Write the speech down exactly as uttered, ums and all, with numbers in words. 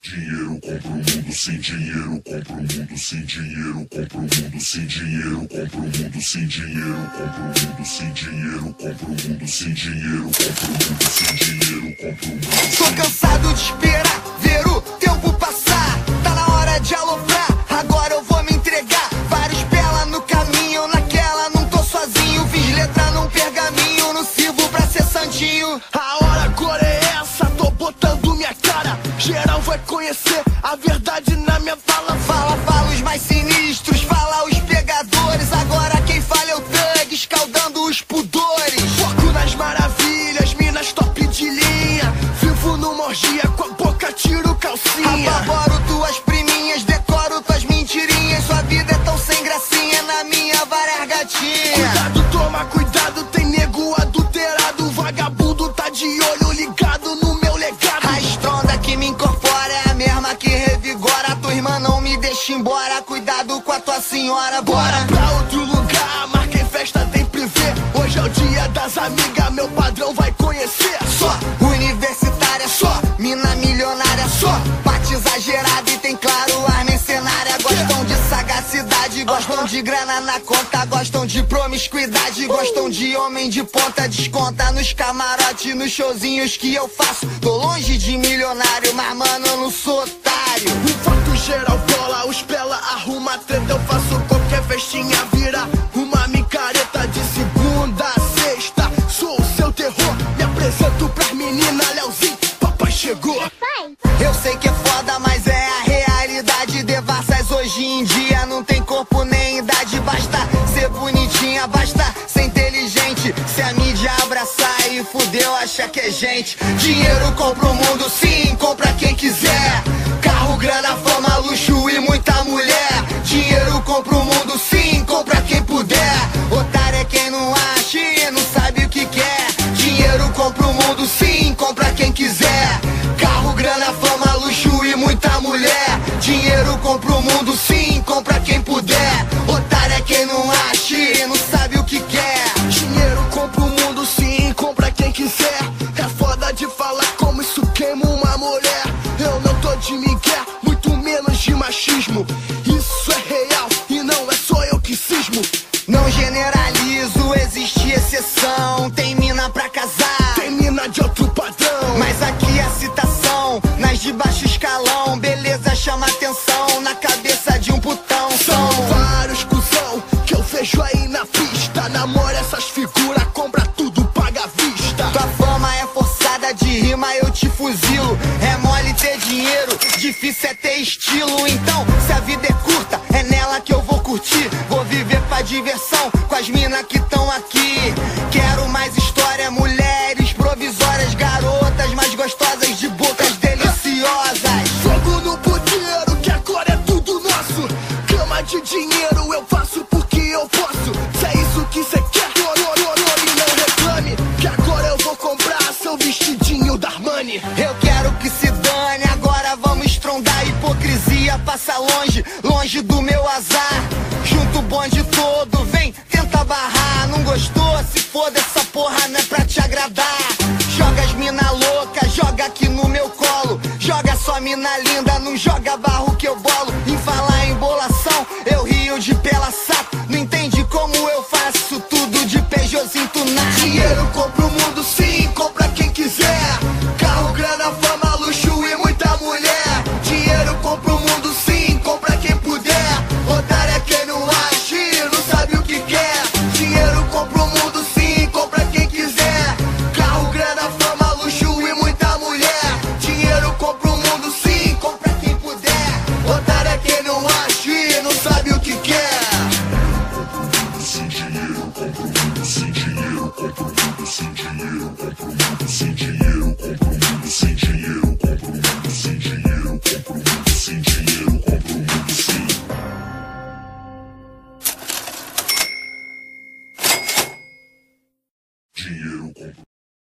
Dinheiro compra o mundo, sem dinheiro compra o mundo, sem dinheiro compra o mundo, sem dinheiro compra o mundo, sem dinheiro compra o mundo, sem dinheiro compra o mundo, sem dinheiro compra o mundo, sem dinheiro compra o mundo. Tô cansado de esperar, ver o tempo passar. Tá na hora de aloprar, agora eu vou me entregar. Vários bela no caminho, naquela não tô sozinho. Fiz letra num pergaminho, não sirvo pra ser santinho. A hora agora é essa, tô botando minha cara. Geral vai conhecer a verdade na minha fala. Fala, fala os mais sinistros, fala os pegadores. Agora quem fala é o Thug, escaldando os pudores. Foco nas maravilhas, minas top de linha. Vivo numa orgia, com a boca tiro calcinha. Apavoro tuas priminhas, decoro tuas mentirinhas. Sua vida é tão sem gracinha, na minha várias gatinhas. Cuidado, toma cuidado, tem nego adulterado. Vagabundo tá de olho ligado no meu legado. A estronda que me incorpora é a mesma que revigora. Tua irmã não me deixa embora, cuidado com a tua senhora, bora. Bora pra outro lugar, marquei festa, tem privê. Hoje é o dia das amigas, meu padrão vai conhecer. Só universitária, só mina milionária, só parte exagerada e tem claro as mercenárias. Gostam de sagacidade, gostam de grana na conta, gostam de promiscuidade, gostam de homem de ponta. Desconta nos camarotes, nos showzinhos que eu faço. Tô longe de milionário, mas mano eu não sou otário. O fato geral bola, os pela arruma treta. Eu faço qualquer festinha vira uma micareta. De segunda a sexta, sou o seu terror. Me apresento pras meninas, Leozinho, papai chegou. Eu sei que é foda, mas é a realidade. Devassas hoje em dia não tem corpo nem idade. Basta ser bonitinha, basta ser inteligente. Se a mídia abraçar e fudeu, acha que é gente. Dinheiro compra o mundo, sim, compra quem quiser. Carro, grana, fama, luxo e muita mulher. Dinheiro compra o mundo, sim, compra quem puder. Otário é quem não acha e não sabe o que quer. Dinheiro compra o mundo, sim, compra quem quiser. Carro, grana, fama, luxo e muita mulher. Dinheiro compra o mundo, sim, compra quem puder. Otário é quem não acha e não sabe o que quer. Dinheiro compra o mundo, sim, compra quem quiser. É foda de falar como isso queima uma mulher. Eu não tô de migué, muito menos de machismo. Isso é real e não é só eu que cismo. Não generalizo, existe exceção. Tem mina pra casar, tem mina de outro padrão. mas aqui a citação, nas de baixo escalão. Beleza chama atenção, na cabeça de um putão. São vários cuzão que eu vejo aí na pista. Namora essas figuras, compra tudo, paga à vista. Tua fama é forçada de rima, eu te fuzilo. É mole ter dinheiro, difícil é ter estilo. Então, se a vida é curta, é nela que eu vou curtir. Vou viver pra diversão, com as minas que tão aqui. Quero mais história, mulheres provisórias. Garotas mais gostosas, de bocas deliciosas. Fogo no puteiro, que agora é tudo nosso. Cama de dinheiro, eu faço porque eu posso. Se é isso que cê quer, no, no, no, no, e não reclame, que agora eu vou comprar seu vestidinho da Armani. Eu quero que se dane, agora vamos estrondar. Hipocrisia passa longe, longe do meu azar. Junto o bonde todo, vem, tenta barrar. Não gostou? Se foda, essa porra não é pra te agradar. Joga as mina louca, joga aqui no meu colo. Joga só mina linda, não joga barro que eu bolo. Em falar em bolação, eu rio de pela sapo. Não entende como eu faço tudo de Peugeotzinho tunado. Dinheiro compra